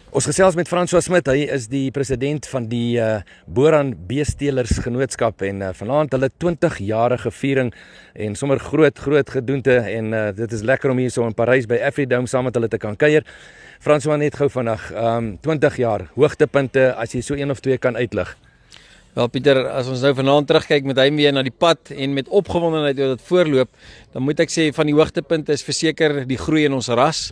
Ons gesels met François Smit, hy is die president van die Boran Beestelers Genootskap en vanaand hulle 20-jarige viering en sommer groot gedoente en dit is lekker om hier so in Parys by Afridome saam met hulle te kan kuier. François, net gou vandag, 20 jaar, hoogtepunte as jy so een of twee kan uitlig. Wel Pieter, as ons nou vanaand terugkyk met heimwee na die pad en met opgewondenheid oor dit voorloop, dan moet ek sê van die hoogtepunte is verseker die groei in ons ras,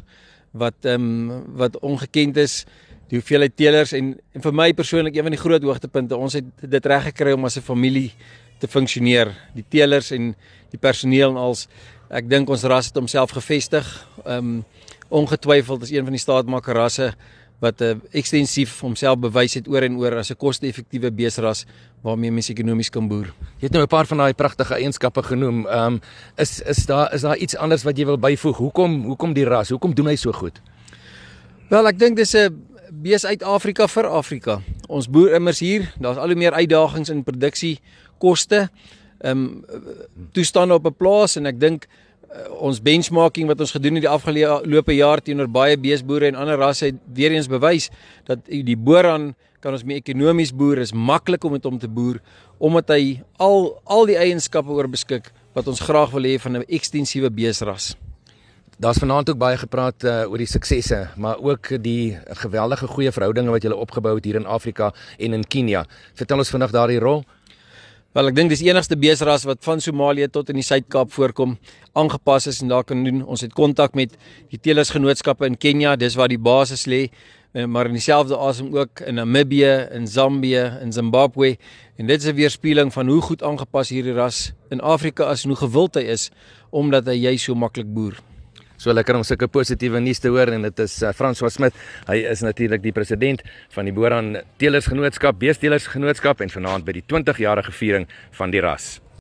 wat ongekend is, die hoeveelheid teelers en vir my persoonlik een van die groot hoogtepunte, ons het dit reg gekry om as 'n familie te funksioneer, die teelers en die personeel en als, ek dink ons ras het homself gevestig, ongetwyfeld is een van die staatmaker rasse wat ekstensief homself bewys het oor en oor as 'n koste-effektiewe beesras waarmee mens ekonomies kan boer. Jy het nou 'n paar van daai pragtige eienskappe genoem. Is daar iets anders wat jy wil byvoeg? Hoekom die ras? Hoekom doen hy so goed? Wel, ek dink dis 'n bees uit Afrika vir Afrika. Ons boer immers hier, daar's al hoe meer uitdagings in produksiekoste, toestande op 'n plaas en ek dink ons benchmarking wat ons gedoen het die afgelope jaar teenoor baie beesboere en ander rasse het weer eens bewys dat die Boran kan ons mee ekonomies boer, is maklik om met hom te boer, omdat hy al die eienskappe oorbeskik wat ons graag wil hê van 'n ekstensiewe beesras. Daar's vanaand ook baie gepraat oor die suksesse, maar ook die geweldige goeie verhoudinge wat julle opgebou het hier in Afrika en in Kenia. Vertel ons vandag daardie rol. Wel, ek dink dis die enigste beesras wat van Somalië tot in die Suid-Kaap voorkom, aangepas is en daar kan doen. Ons het kontak met die teelersgenootskappe in Kenia, dis waar die basis lê, maar in dieselfde asem ook in Namibië, in Zambië, in Zimbabwe. En dit is 'n weerspieëling van hoe goed aangepas hierdie ras in Afrika is en hoe gewild hy is, omdat hy juis so maklik boer. So lekker om sulke positiewe nuus te hoor en dit is François Smit. Hy is natuurlik die president van die Boran Beestelers Genootskap en vanaand by die 20-jarige viering van die ras.